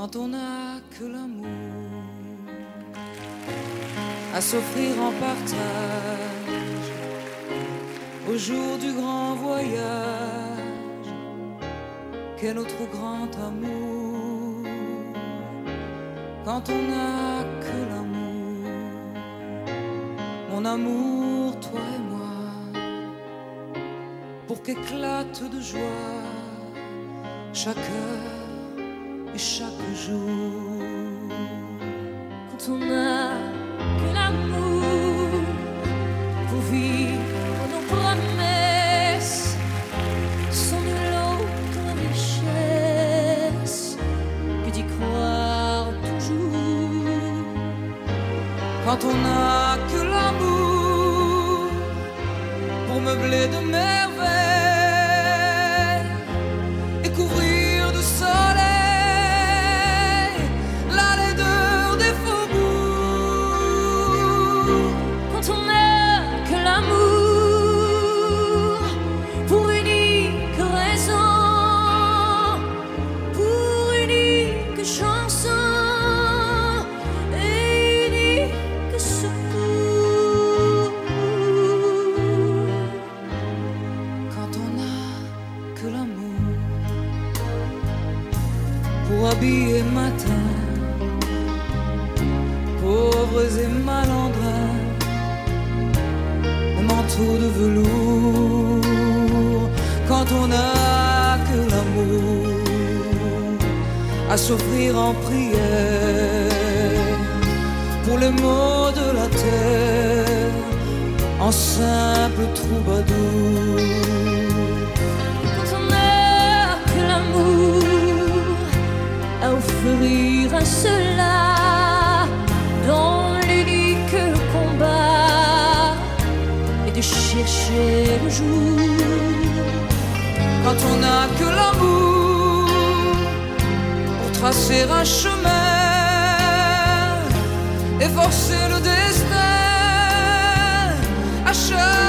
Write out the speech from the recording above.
quand on n'a que l'amour à s'offrir en partage au jour du grand voyage qu'est notre grand amour, quand on n'a que l'amour, mon amour, toi et moi, pour qu'éclate de joie chaque heure et chaque jour. Quand on n'a que l'amour pour vivre nos promesses, sans nulle autre richesse que d'y croire toujours. Quand on n'a que l'amour pour meubler de merveilles et couvrir de soleil la laideur des faubourgs. Quand on n'a que l'amour pour unique raison, pour unique chanson et unique secours. Quand on n'a que l'amour pour habiller matin pauvres et malandrins, le manteau de velours. Quand on n'a que l'amour à s'offrir en prière pour les maux de la terre en simple troubadour. Quand on n'a que l'amour à offrir à ceux-là dans l'unique combat et de chercher le jour. Quand on n'a que l'amour pour tracer un chemin et forcer le destin à chaque